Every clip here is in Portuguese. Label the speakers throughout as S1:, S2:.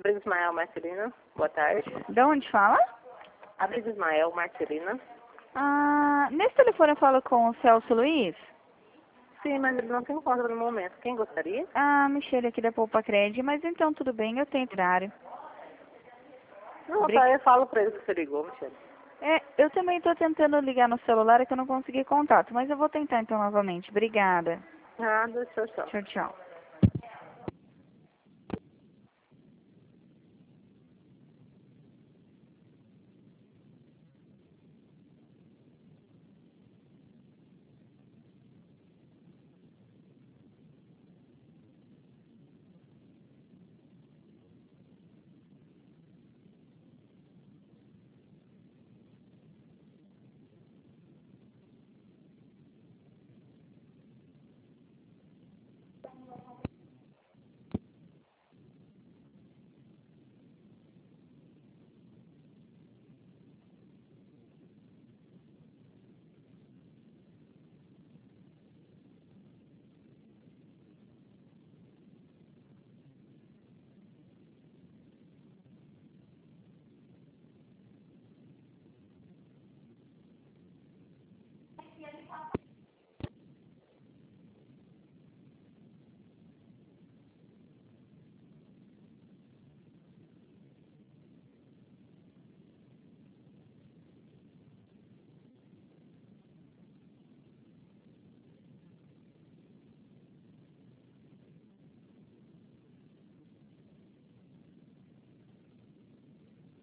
S1: Abril Ismael Marcelina, boa tarde.
S2: De onde fala?
S1: Abril Ismael Marcelina.
S2: Nesse telefone eu falo com o Celso Luiz?
S1: Sim, mas ele não se encontra no momento. Quem gostaria?
S2: Michele aqui da Poupa Cred, mas então tudo bem, eu tenho horário.
S1: Não, tá, eu falo pra ele que você ligou, Michele.
S2: Eu também estou tentando ligar no celular, é que eu não consegui contato, mas eu vou tentar então novamente. Obrigada.
S1: Nada, tchau, tchau.
S2: Tchau, tchau.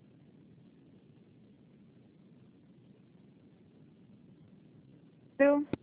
S2: Viu?